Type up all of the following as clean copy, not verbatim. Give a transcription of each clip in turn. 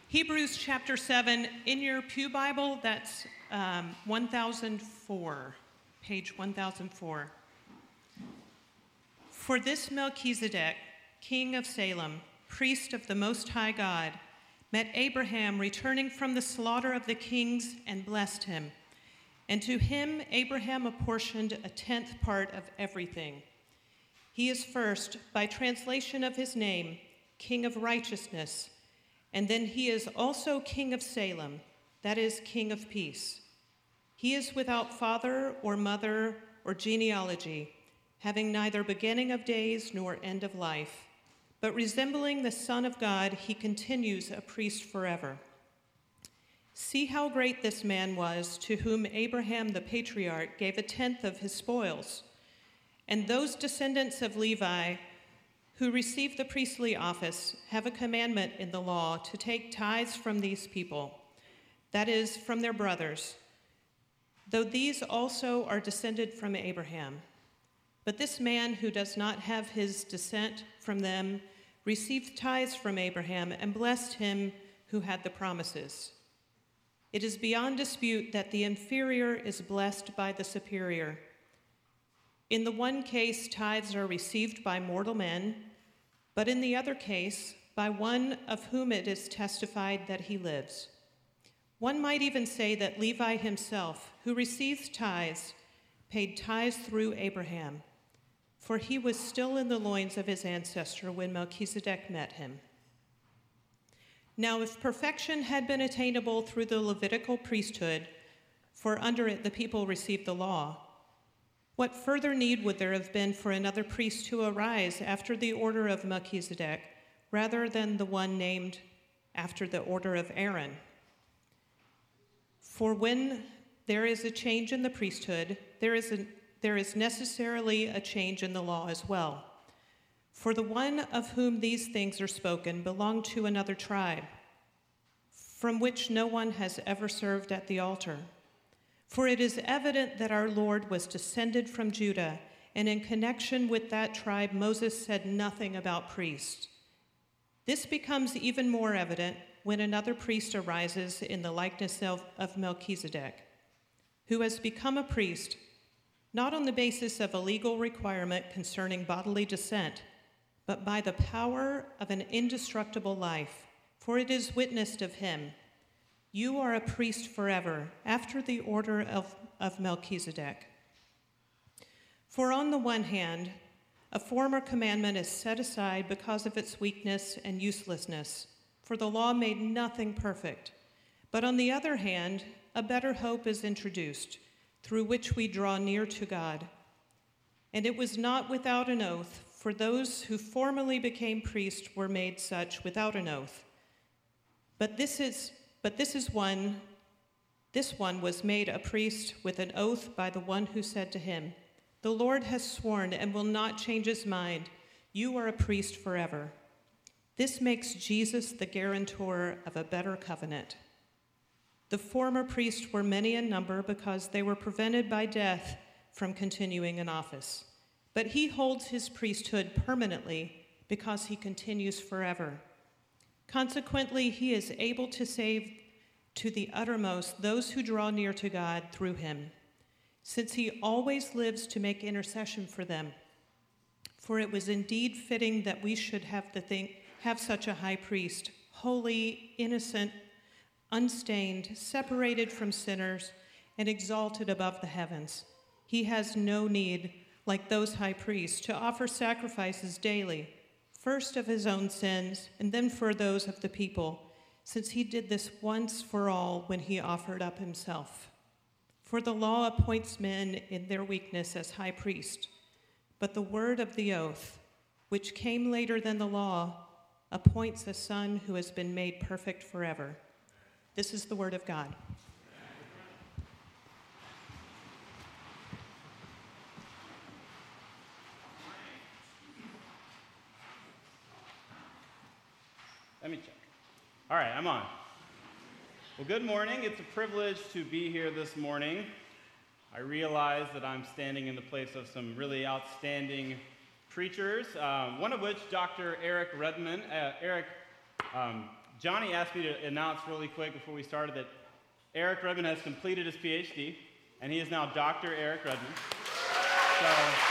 Hebrews chapter 7, in your Pew Bible, that's 1004, page 1004. For this Melchizedek, king of Salem, priest of the Most High God, met Abraham returning from the slaughter of the kings and blessed him. And to him Abraham apportioned a tenth part of everything. He is first, by translation of his name, King of Righteousness, and then he is also King of Salem, that is, King of Peace. He is without father or mother or genealogy, having neither beginning of days nor end of life, but resembling the Son of God, he continues a priest forever. See how great this man was, to whom Abraham the patriarch gave a tenth of his spoils. And those descendants of Levi who receive the priestly office have a commandment in the law to take tithes from these people, that is, from their brothers, though these also are descended from Abraham. But this man who does not have his descent from them received tithes from Abraham and blessed him who had the promises. It is beyond dispute that the inferior is blessed by the superior. In the one case, tithes are received by mortal men, but in the other case, by one of whom it is testified that he lives. One might even say that Levi himself, who receives tithes, paid tithes through Abraham, for he was still in the loins of his ancestor when Melchizedek met him. Now, if perfection had been attainable through the Levitical priesthood, for under it the people received the law, what further need would there have been for another priest to arise after the order of Melchizedek, rather than the one named after the order of Aaron? For when there is a change in the priesthood, there is necessarily a change in the law as well. For the one of whom these things are spoken belonged to another tribe, from which no one has ever served at the altar. For it is evident that our Lord was descended from Judah, and in connection with that tribe, Moses said nothing about priests. This becomes even more evident when another priest arises in the likeness of Melchizedek, who has become a priest, not on the basis of a legal requirement concerning bodily descent, but by the power of an indestructible life. For it is witnessed of him, you are a priest forever, after the order of Melchizedek. For on the one hand, a former commandment is set aside because of its weakness and uselessness, for the law made nothing perfect. But on the other hand, a better hope is introduced, through which we draw near to God. And it was not without an oath, for those who formerly became priests were made such without an oath. This one was made a priest with an oath by the one who said to him, the Lord has sworn and will not change his mind. You are a priest forever. This makes Jesus the guarantor of a better covenant. The former priests were many in number because they were prevented by death from continuing in office. But he holds his priesthood permanently because he continues forever. Consequently, he is able to save to the uttermost those who draw near to God through him, since he always lives to make intercession for them. For it was indeed fitting that we should have such a high priest, holy, innocent, unstained, separated from sinners, and exalted above the heavens. He has no need, like those high priests, to offer sacrifices daily, first of his own sins, and then for those of the people, since he did this once for all when he offered up himself. For the law appoints men in their weakness as high priest, but the word of the oath, which came later than the law, appoints a son who has been made perfect forever. This is the word of God. Let me check. All right, I'm on. Well, good morning. It's a privilege to be here this morning. I realize that I'm standing in the place of some really outstanding preachers, one of which, Dr. Eric Redmond. Eric Johnny asked me to announce really quick before we started that Eric Redmond has completed his PhD, and he is now Dr. Eric Redmond. So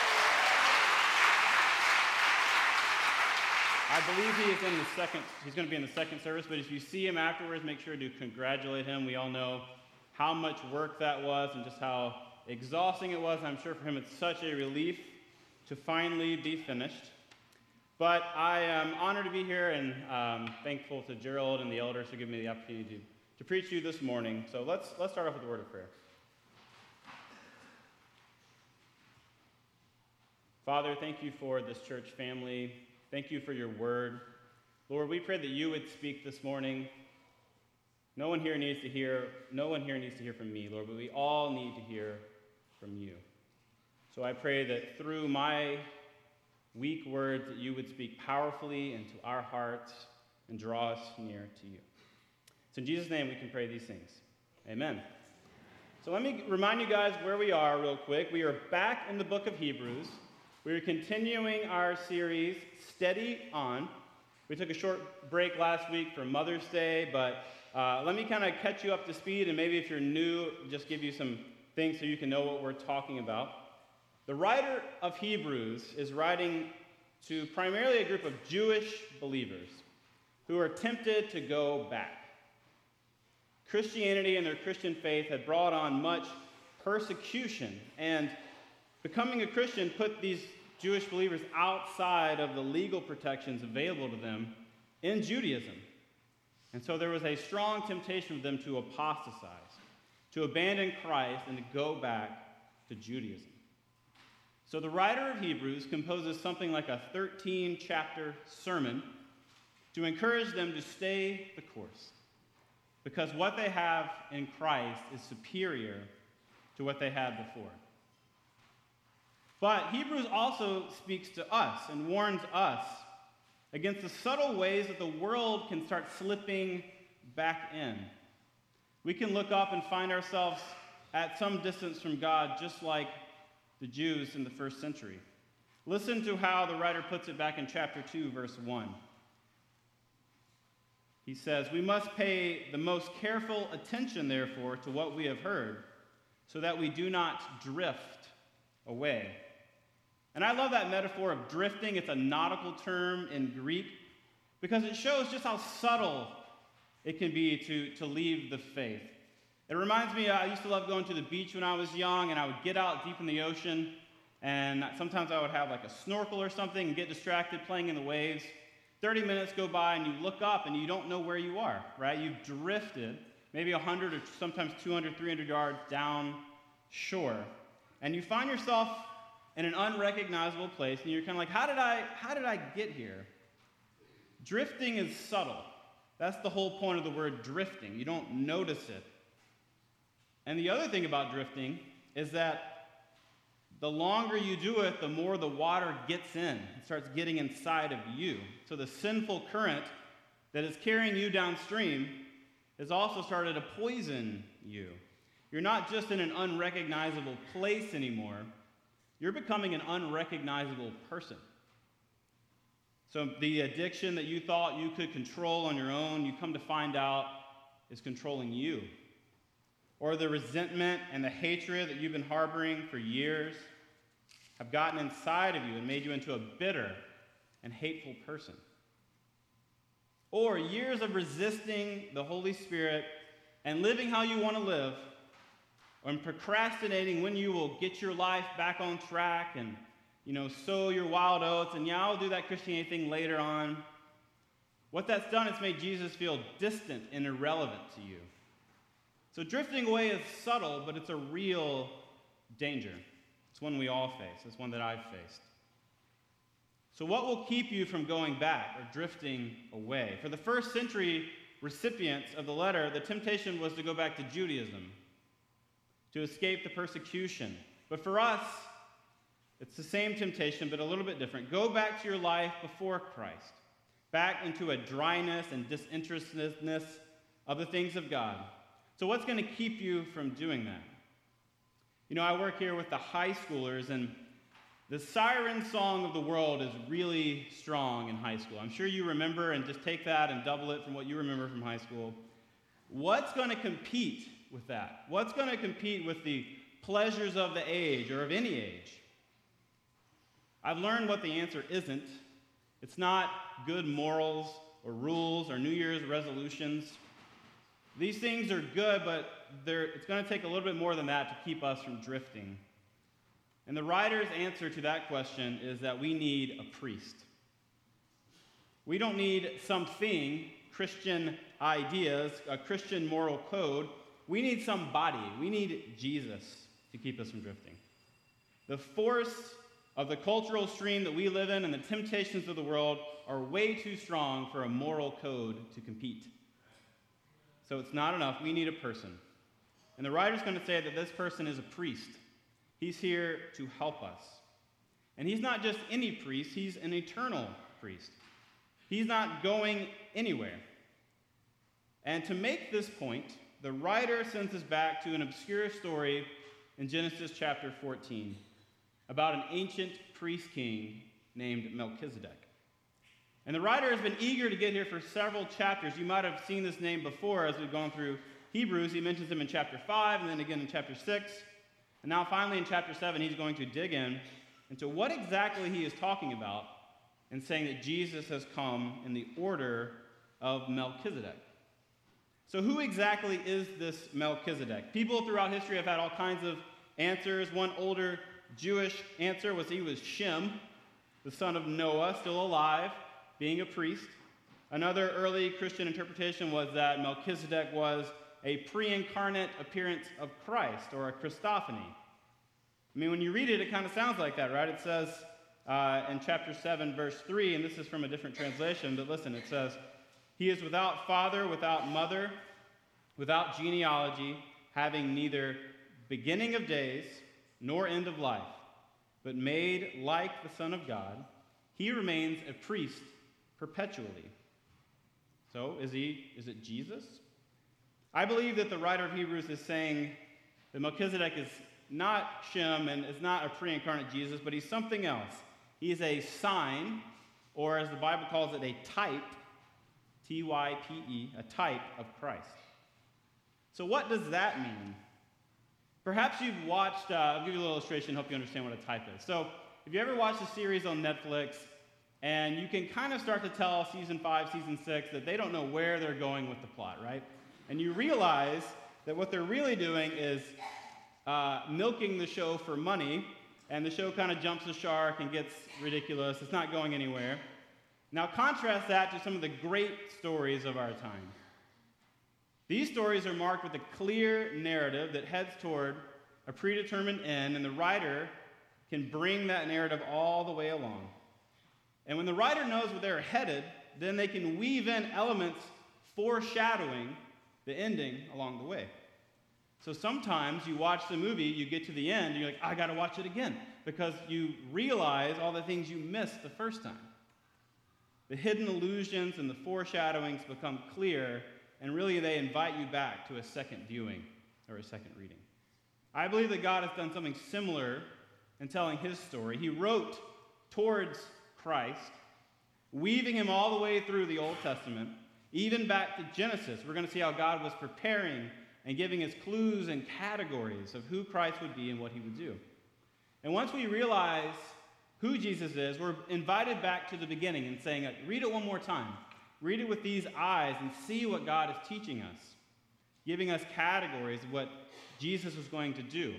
I believe he's going to be in the second service, but if you see him afterwards, make sure to congratulate him. We all know how much work that was and just how exhausting it was. I'm sure for him it's such a relief to finally be finished. But I am honored to be here and thankful to Gerald and the elders for giving me the opportunity to preach to you this morning. So let's start off with a word of prayer. Father, thank you for this church family. Thank you for your word. Lord, we pray that you would speak this morning. No one here needs to hear from me, Lord, but we all need to hear from you. So I pray that through my weak words that you would speak powerfully into our hearts and draw us near to you. So in Jesus' name we can pray these things. Amen. So let me remind you guys where we are real quick. We are back in the book of Hebrews. We are continuing our series, Steady On. We took a short break last week for Mother's Day, but let me kind of catch you up to speed, and maybe if you're new, just give you some things so you can know what we're talking about. The writer of Hebrews is writing to primarily a group of Jewish believers who are tempted to go back. Christianity and their Christian faith had brought on much persecution, and becoming a Christian put these Jewish believers outside of the legal protections available to them in Judaism. And so there was a strong temptation for them to apostatize, to abandon Christ, and to go back to Judaism. So the writer of Hebrews composes something like a 13-chapter sermon to encourage them to stay the course, because what they have in Christ is superior to what they had before. But Hebrews also speaks to us and warns us against the subtle ways that the world can start slipping back in. We can look up and find ourselves at some distance from God, just like the Jews in the first century. Listen to how the writer puts it back in chapter 2, verse 1. He says, "We must pay the most careful attention, therefore, to what we have heard, so that we do not drift away." And I love that metaphor of drifting. It's a nautical term in Greek because it shows just how subtle it can be to leave the faith. It reminds me, I used to love going to the beach when I was young, and I would get out deep in the ocean, and sometimes I would have like a snorkel or something and get distracted playing in the waves. 30 minutes go by, and you look up, and you don't know where you are, right? You've drifted maybe 100 or sometimes 200, 300 yards down shore, and you find yourself in an unrecognizable place, and you're kind of like, how did I get here? Drifting is subtle. That's the whole point of the word drifting. You don't notice it. And the other thing about drifting is that the longer you do it, the more the water gets in. It starts getting inside of you. So the sinful current that is carrying you downstream has also started to poison you. You're not just in an unrecognizable place anymore. You're becoming an unrecognizable person. So the addiction that you thought you could control on your own, you come to find out is controlling you. Or the resentment and the hatred that you've been harboring for years have gotten inside of you and made you into a bitter and hateful person. Or years of resisting the Holy Spirit and living how you want to live, and procrastinating when you will get your life back on track and, sow your wild oats, and I'll do that Christianity thing later on. What that's done is made Jesus feel distant and irrelevant to you. So drifting away is subtle, but it's a real danger. It's one we all face. It's one that I've faced. So what will keep you from going back or drifting away? For the first century recipients of the letter, the temptation was to go back to Judaism, to escape the persecution. But for us, it's the same temptation, but a little bit different. Go back to your life before Christ, back into a dryness and disinterestedness of the things of God. So what's going to keep you from doing that? I work here with the high schoolers, and The siren song of the world is really strong in high school. I'm sure you remember, and just take that and double it from what you remember from high school. What's going to compete with that? What's going to compete with the pleasures of the age or of any age? I've learned what the answer isn't. It's not good morals or rules or New Year's resolutions. These things are good, but it's going to take a little bit more than that to keep us from drifting. And the writer's answer to that question is that we need a priest. We don't need something, Christian ideas, a Christian moral code. We need somebody. We need Jesus to keep us from drifting. The force of the cultural stream that we live in and the temptations of the world are way too strong for a moral code to compete. So it's not enough. We need a person. And the writer's going to say that this person is a priest. He's here to help us. And he's not just any priest, he's an eternal priest. He's not going anywhere. And to make this point, the writer sends us back to an obscure story in Genesis chapter 14 about an ancient priest king named Melchizedek. And the writer has been eager to get here for several chapters. You might have seen this name before as we've gone through Hebrews. He mentions him in chapter 5 and then again in chapter 6. And now finally in chapter 7, he's going to dig into what exactly he is talking about and saying that Jesus has come in the order of Melchizedek. So who exactly is this Melchizedek? People throughout history have had all kinds of answers. One older Jewish answer was he was Shem, the son of Noah, still alive, being a priest. Another early Christian interpretation was that Melchizedek was a pre-incarnate appearance of Christ, or a Christophany. I mean, when you read it, it kind of sounds like that, right? It says in chapter 7, verse 3, and this is from a different translation, but listen, it says, "He is without father, without mother, without genealogy, having neither beginning of days nor end of life, but made like the Son of God. He remains a priest perpetually." So, is it Jesus? I believe that the writer of Hebrews is saying that Melchizedek is not Shem and is not a pre-incarnate Jesus, but he's something else. He is a sign, or as the Bible calls it, a type, T-Y-P-E, a type of Christ. So what does that mean? Perhaps you've watched, I'll give you a little illustration, help you understand what a type is. So if you ever watched a series on Netflix, and you can kind of start to tell season 5, season 6, that they don't know where they're going with the plot, right? And you realize that what they're really doing is milking the show for money, and the show kind of jumps the shark and gets ridiculous. It's not going anywhere. Now contrast that to some of the great stories of our time. These stories are marked with a clear narrative that heads toward a predetermined end, and the writer can bring that narrative all the way along. And when the writer knows where they're headed, then they can weave in elements foreshadowing the ending along the way. So sometimes you watch the movie, you get to the end, and you're like, I got to watch it again, because you realize all the things you missed the first time. The hidden allusions and the foreshadowings become clear, and really they invite you back to a second viewing or a second reading. I believe that God has done something similar in telling his story. He wrote towards Christ, weaving him all the way through the Old Testament, even back to Genesis. We're going to see how God was preparing and giving us clues and categories of who Christ would be and what he would do. And once we realize who Jesus is, we're invited back to the beginning and saying, read it one more time. Read it with these eyes and see what God is teaching us, giving us categories of what Jesus was going to do.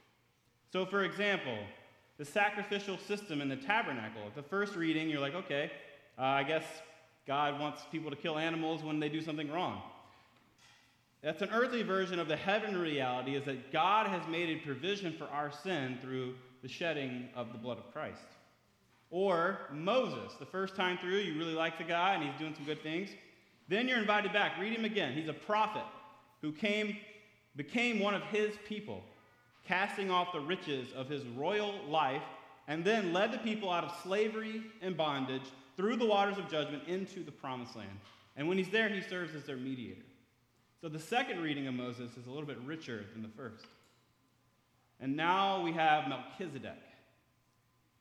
So, for example, the sacrificial system in the tabernacle. At the first reading, you're like, okay, I guess God wants people to kill animals when they do something wrong. That's an earthly version of the heavenly reality, is that God has made a provision for our sin through the shedding of the blood of Christ. Or Moses, the first time through, you really like the guy and he's doing some good things. Then you're invited back. Read him again. He's a prophet who became one of his people, casting off the riches of his royal life, and then led the people out of slavery and bondage through the waters of judgment into the promised land. And when he's there, he serves as their mediator. So the second reading of Moses is a little bit richer than the first. And now we have Melchizedek.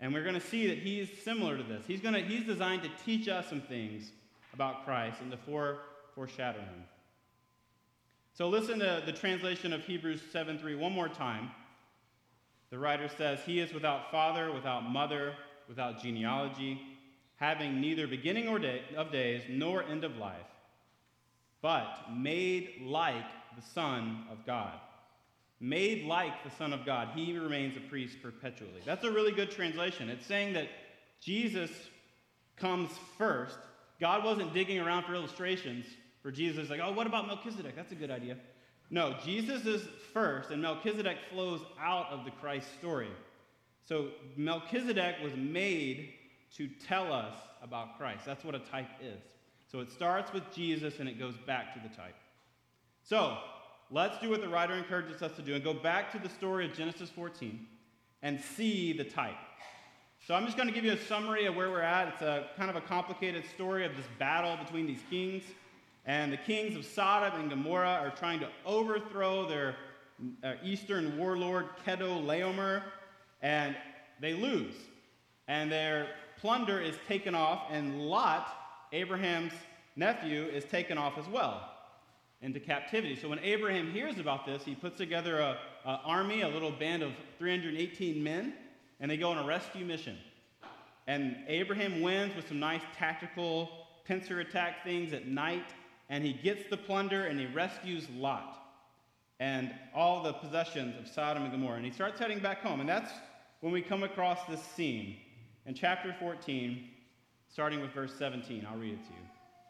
And we're going to see that he's similar to this. He's designed to teach us some things about Christ and to foreshadow him. So listen to the translation of Hebrews 7:3 one more time. The writer says, "He is without father, without mother, without genealogy, having neither beginning of days nor end of life, but made like the Son of God." Made like the Son of God, he remains a priest perpetually. That's a really good translation. It's saying that Jesus comes first. God wasn't digging around for illustrations for Jesus, like, oh, what about Melchizedek? That's a good idea. No, Jesus is first, and Melchizedek flows out of the Christ story. So Melchizedek was made to tell us about Christ. That's what a type is. So it starts with Jesus, and it goes back to the type. So let's do what the writer encourages us to do and go back to the story of Genesis 14 and see the type. So I'm just going to give you a summary of where we're at. It's a kind of a complicated story of this battle between these kings. And the kings of Sodom and Gomorrah are trying to overthrow their eastern warlord, Chedorlaomer, and they lose. And their plunder is taken off, and Lot, Abraham's nephew, is taken off as well into captivity. So when Abraham hears about this, he puts together an army, a little band of 318 men, and they go on a rescue mission. And Abraham wins with some nice tactical pincer attack things at night, and he gets the plunder, and he rescues Lot and all the possessions of Sodom and Gomorrah. And he starts heading back home. And that's when we come across this scene in chapter 14, starting with verse 17. I'll read it to you.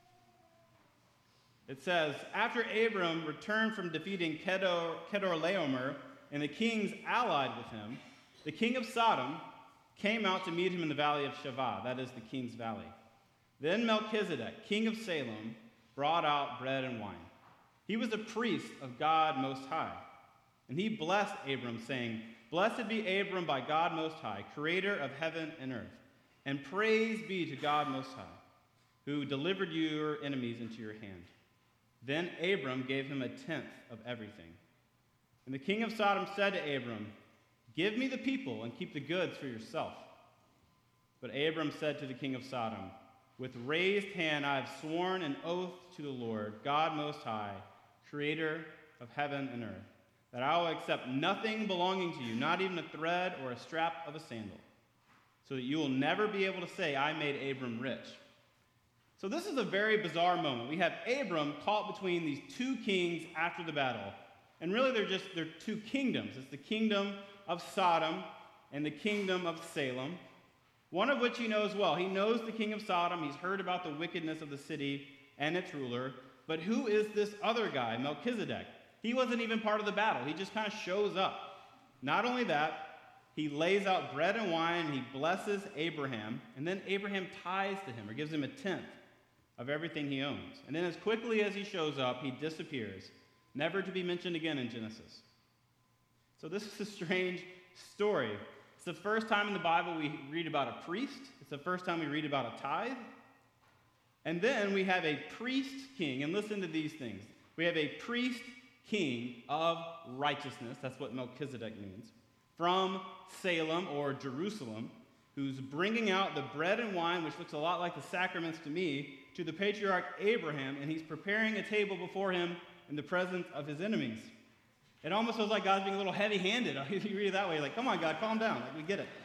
It says, "After Abram returned from defeating Chedorlaomer and the kings allied with him, the king of Sodom came out to meet him in the valley of Shavah," that is the king's valley. "Then Melchizedek, king of Salem, brought out bread and wine. He was a priest of God Most High. And he blessed Abram, saying, 'Blessed be Abram by God Most High, creator of heaven and earth. And praise be to God Most High, who delivered your enemies into your hand.' Then Abram gave him a tenth of everything. And the king of Sodom said to Abram, 'Give me the people and keep the goods for yourself.' But Abram said to the king of Sodom, 'With raised hand I have sworn an oath to the Lord, God Most High, creator of heaven and earth, that I will accept nothing belonging to you, not even a thread or a strap of a sandal, so that you will never be able to say, I made Abram rich.'" So this is a very bizarre moment. We have Abram caught between these two kings after the battle. And really they're two kingdoms. It's the kingdom of Sodom and the kingdom of Salem, one of which he knows well. He knows the king of Sodom. He's heard about the wickedness of the city and its ruler. But who is this other guy, Melchizedek? He wasn't even part of the battle. He just kind of shows up. Not only that, he lays out bread and wine, and he blesses Abraham, and then Abraham tithes to him, or gives him a tenth of everything he owns. And then as quickly as he shows up, he disappears, never to be mentioned again in Genesis. So this is a strange story. It's the first time in the Bible we read about a priest. It's the first time we read about a tithe. And then we have a priest king, and listen to these things. We have a priest king of righteousness, that's what Melchizedek means, from Salem or Jerusalem, who's bringing out the bread and wine, which looks a lot like the sacraments to me, to the patriarch Abraham, and he's preparing a table before him in the presence of his enemies. It almost feels like God's being a little heavy-handed. You read it that way, like, come on, God, calm down. Like, we get it.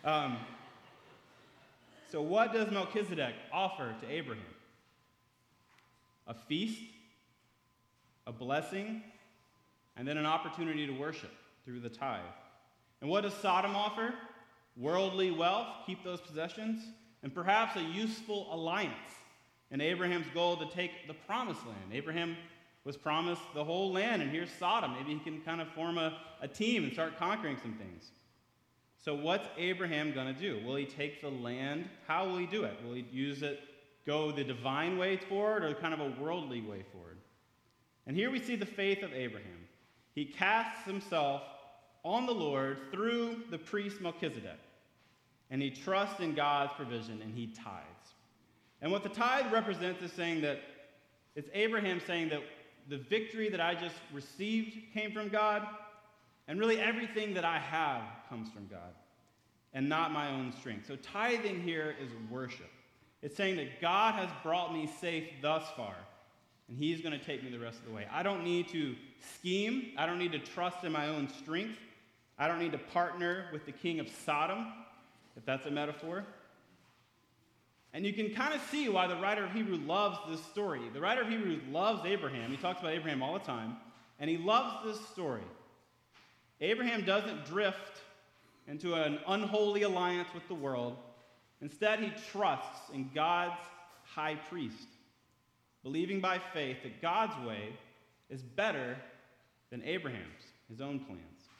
So what does Melchizedek offer to Abraham? A feast, a blessing, and then an opportunity to worship through the tithe. And what does Sodom offer? Worldly wealth, keep those possessions, and perhaps a useful alliance in Abraham's goal to take the promised land. Abraham was promised the whole land, and here's Sodom. Maybe he can kind of form a team and start conquering some things. So what's Abraham going to do? Will he take the land? How will he do it? Will he use it, go the divine way forward, or kind of a worldly way forward? And here we see the faith of Abraham. He casts himself on the Lord through the priest Melchizedek, and he trusts in God's provision, and he tithes. And what the tithe represents is saying that it's Abraham saying that the victory that I just received came from God, and really everything that I have comes from God. and not my own strength. So tithing here is worship. It's saying that God has brought me safe thus far, and he's going to take me the rest of the way. I don't need to scheme. I don't need to trust in my own strength. I don't need to partner with the king of Sodom, if that's a metaphor. And you can kind of see why the writer of Hebrews loves this story. The writer of Hebrews loves Abraham. He talks about Abraham all the time, and he loves this story. Abraham doesn't drift into an unholy alliance with the world. Instead, he trusts in God's high priest, believing by faith that God's way is better than Abraham's, his own plans.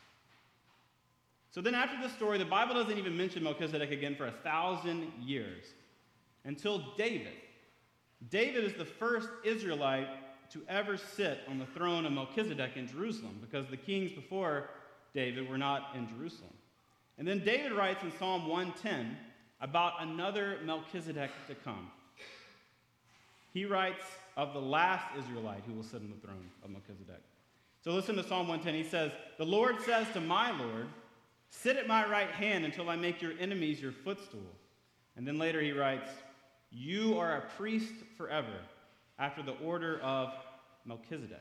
So then after this story, the Bible doesn't even mention Melchizedek again for 1,000 years, until David. David is the first Israelite to ever sit on the throne of Melchizedek in Jerusalem, because the kings before David were not in Jerusalem. And then David writes in Psalm 110 about another Melchizedek to come. He writes of the last Israelite who will sit on the throne of Melchizedek. So listen to Psalm 110. He says, "The Lord says to my Lord, sit at my right hand until I make your enemies your footstool." And then later he writes, "You are a priest forever, after the order of Melchizedek."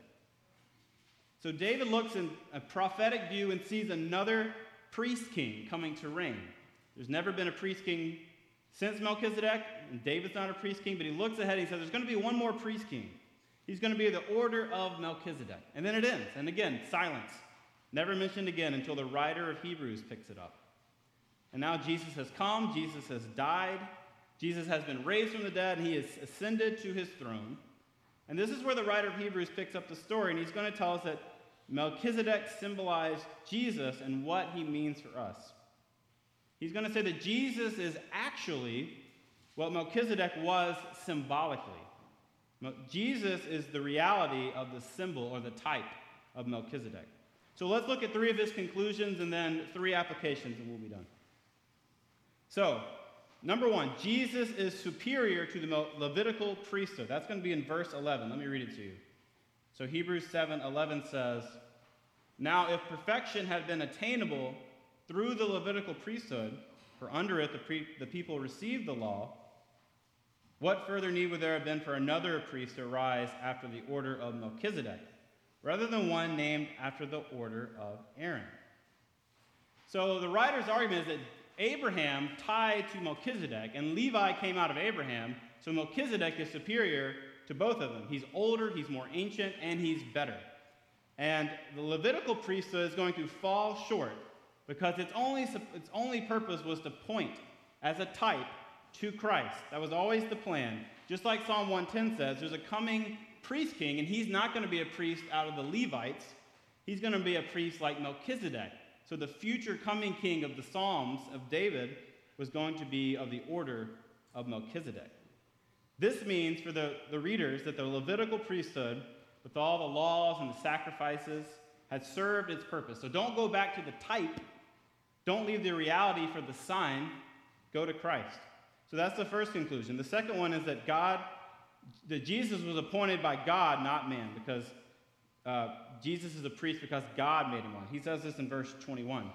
So David looks in a prophetic view and sees another priest king coming to reign. There's never been a priest king since Melchizedek, and David's not a priest king, but he looks ahead and he says, there's going to be one more priest king. He's going to be the order of Melchizedek. And then it ends. And again, silence. Never mentioned again until the writer of Hebrews picks it up. And now Jesus has come, Jesus has died, Jesus has been raised from the dead, and he has ascended to his throne. And this is where the writer of Hebrews picks up the story, and he's going to tell us that Melchizedek symbolized Jesus and what he means for us. He's going to say that Jesus is actually what Melchizedek was symbolically. Jesus is the reality of the symbol or the type of Melchizedek. So let's look at three of his conclusions and then three applications, and we'll be done. So, number one, Jesus is superior to the Levitical priesthood. That's going to be in verse 11. Let me read it to you. So Hebrews 7:11 says, "Now if perfection had been attainable through the Levitical priesthood, for under it the people received the law, what further need would there have been for another priest to arise after the order of Melchizedek, rather than one named after the order of Aaron?" So the writer's argument is that Abraham tied to Melchizedek, and Levi came out of Abraham, so Melchizedek is superior to both of them. He's older, he's more ancient, and he's better. And the Levitical priesthood is going to fall short because its only purpose was to point as a type to Christ. That was always the plan. Just like Psalm 110 says, there's a coming priest king, and he's not going to be a priest out of the Levites. He's going to be a priest like Melchizedek. So the future coming king of the Psalms of David was going to be of the order of Melchizedek. This means for the readers that the Levitical priesthood, with all the laws and the sacrifices, had served its purpose. So don't go back to the type. Don't leave the reality for the sign. Go to Christ. So that's the first conclusion. The second one is that Jesus was appointed by God, not man, because Jesus is a priest because God made him one. He says this in verse 21.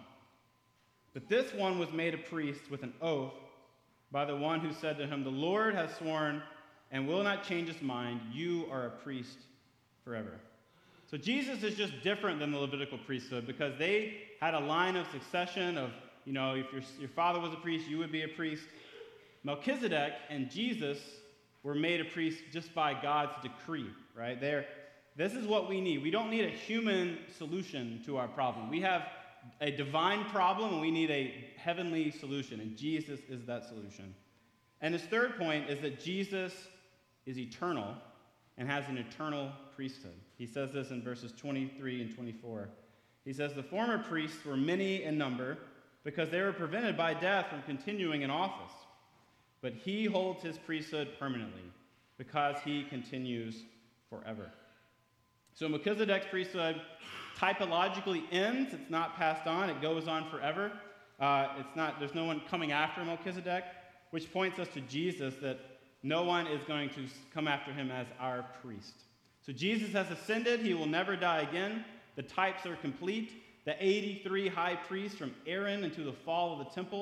"But this one was made a priest with an oath by the one who said to him, 'The Lord has sworn and will not change his mind. You are a priest forever.'" So Jesus is just different than the Levitical priesthood because they had a line of succession of, if your father was a priest, you would be a priest. Melchizedek and Jesus were made a priest just by God's decree, right? This is what we need. We don't need a human solution to our problem. We have a divine problem, and we need a heavenly solution, and Jesus is that solution. And his third point is that Jesus is eternal and has an eternal priesthood. He says this in verses 23 and 24. He says, "The former priests were many in number because they were prevented by death from continuing in office. But he holds his priesthood permanently because he continues forever." So Melchizedek's priesthood typologically ends. It's not passed on. It goes on forever. There's no one coming after Melchizedek, which points us to Jesus, that no one is going to come after him as our priest. So Jesus has ascended. He will never die again. The types are complete. The 83 high priests from Aaron into the fall of the temple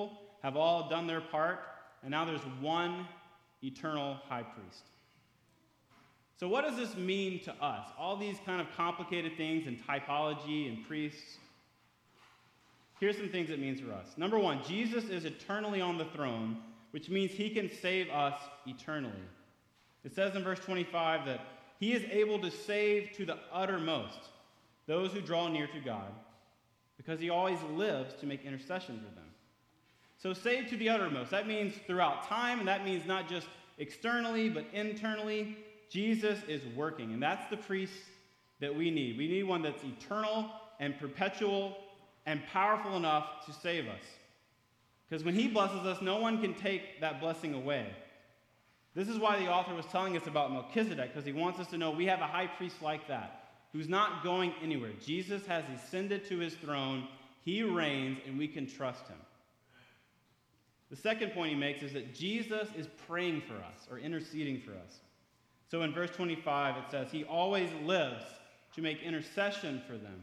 have all done their part, and now there's one eternal high priest. So what does this mean to us? All these kind of complicated things in typology and priests. Here's some things it means for us. Number one, Jesus is eternally on the throne, which means he can save us eternally. It says in verse 25 that he is able to save to the uttermost those who draw near to God, because he always lives to make intercession for them. So save to the uttermost, that means throughout time, and that means not just externally, but internally. Jesus is working, and that's the priest that we need. We need one that's eternal and perpetual and powerful enough to save us. Because when he blesses us, no one can take that blessing away. This is why the author was telling us about Melchizedek, because he wants us to know we have a high priest like that, who's not going anywhere. Jesus has ascended to his throne, he reigns, and we can trust him. The second point he makes is that Jesus is praying for us, or interceding for us. So in verse 25, it says, he always lives to make intercession for them.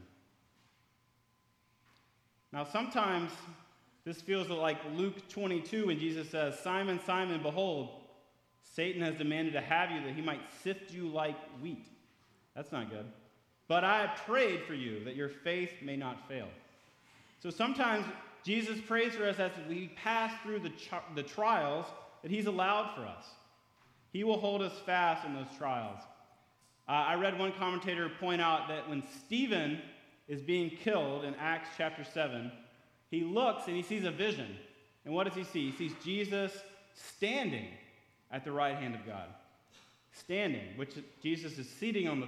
Now, sometimes this feels like Luke 22 when Jesus says, Simon, Simon, behold, Satan has demanded to have you that he might sift you like wheat. That's not good. But I have prayed for you that your faith may not fail. So sometimes Jesus prays for us as we pass through the trials that he's allowed for us. He will hold us fast in those trials. I read one commentator point out that when Stephen is being killed in Acts chapter 7, he looks and he sees a vision. And what does he see? He sees Jesus standing at the right hand of God. Standing, which Jesus is seating on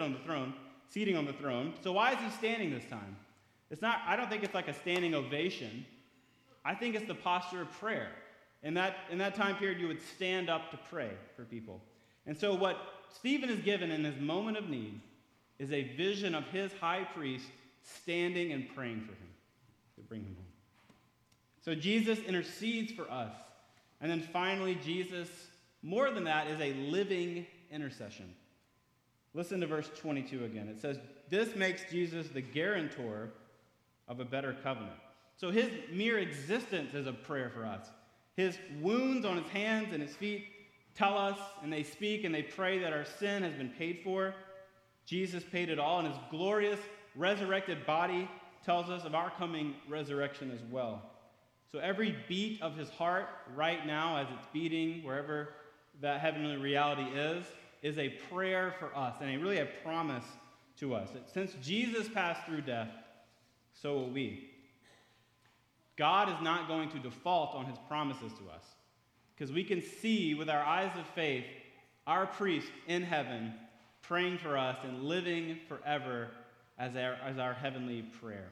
the throne. So why is he standing this time? I don't think it's like a standing ovation. I think it's the posture of prayer. In that time period, you would stand up to pray for people. And so what Stephen is given in his moment of need is a vision of his high priest standing and praying for him to bring him home. So Jesus intercedes for us. And then finally, Jesus, more than that, is a living intercession. Listen to verse 22 again. It says, this makes Jesus the guarantor of a better covenant. So his mere existence is a prayer for us. His wounds on his hands and his feet tell us, and they speak and they pray that our sin has been paid for. Jesus paid it all, and his glorious resurrected body tells us of our coming resurrection as well. So every beat of his heart right now as it's beating, wherever that heavenly reality is a prayer for us, and really a promise to us. That since Jesus passed through death, so will we. God is not going to default on his promises to us, because we can see with our eyes of faith our priest in heaven praying for us and living forever as our heavenly prayer.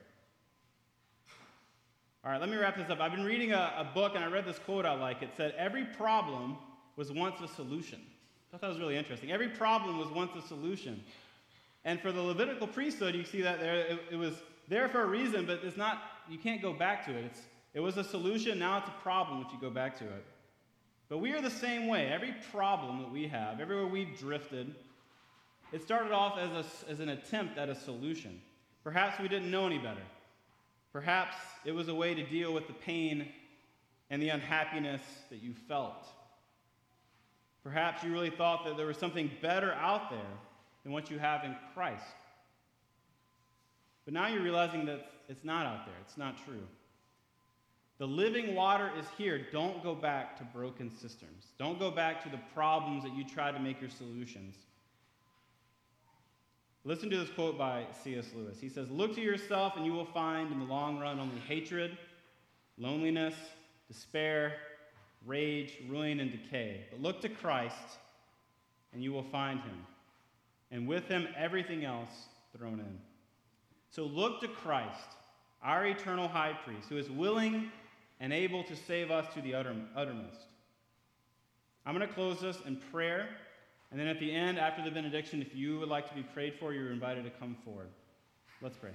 All right, let me wrap this up. I've been reading a book, and I read this quote I like. It said, every problem was once a solution. I thought that was really interesting. Every problem was once a solution. And for the Levitical priesthood, you see that there, it was there for a reason, but it's not, you can't go back to it. It was a solution, now it's a problem if you go back to it. But we are the same way. Every problem that we have, everywhere we've drifted, it started off as an attempt at a solution. Perhaps we didn't know any better. Perhaps it was a way to deal with the pain and the unhappiness that you felt. Perhaps you really thought that there was something better out there than what you have in Christ. But now you're realizing that it's not out there. It's not true. The living water is here. Don't go back to broken cisterns. Don't go back to the problems that you tried to make your solutions. Listen to this quote by C.S. Lewis. He says, look to yourself and you will find in the long run only hatred, loneliness, despair, rage, ruin, and decay. But look to Christ and you will find him. And with him, everything else thrown in. So look to Christ, our eternal high priest, who is willing and able to save us to the uttermost. I'm going to close this in prayer. And then at the end, after the benediction, if you would like to be prayed for, you're invited to come forward. Let's pray.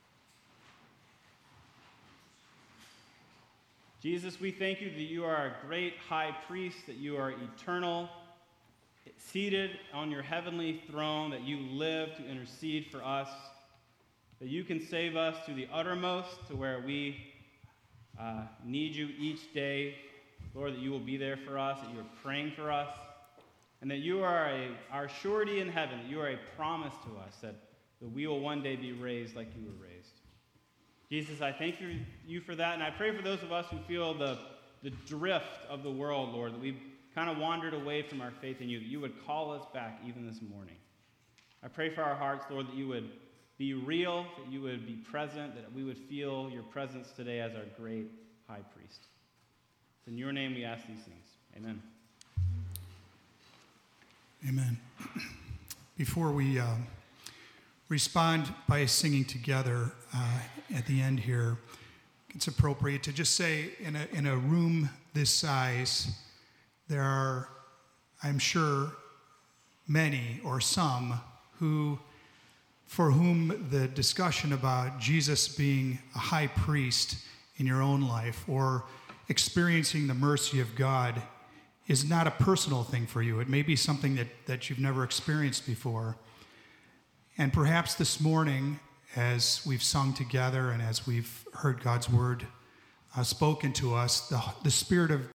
Jesus, we thank you that you are a great high priest, that you are eternal, seated on your heavenly throne, that you live to intercede for us, that you can save us to the uttermost, to where we need you each day, Lord, that you will be there for us, that you are praying for us, and that you are our surety in heaven, that you are a promise to us that we will one day be raised like you were raised. Jesus, I thank you for that, and I pray for those of us who feel the drift of the world, Lord, that we've kind of wandered away from our faith in you, that you would call us back even this morning. I pray for our hearts, Lord, that you would be real, that you would be present, that we would feel your presence today as our great high priest. In your name we ask these things. Amen. Amen. Before we respond by singing together at the end here, it's appropriate to just say in a room this size, there are, I'm sure, many or some for whom the discussion about Jesus being a high priest in your own life or experiencing the mercy of God is not a personal thing for you. It may be something that you've never experienced before. And perhaps this morning, as we've sung together and as we've heard God's word spoken to us, the Spirit of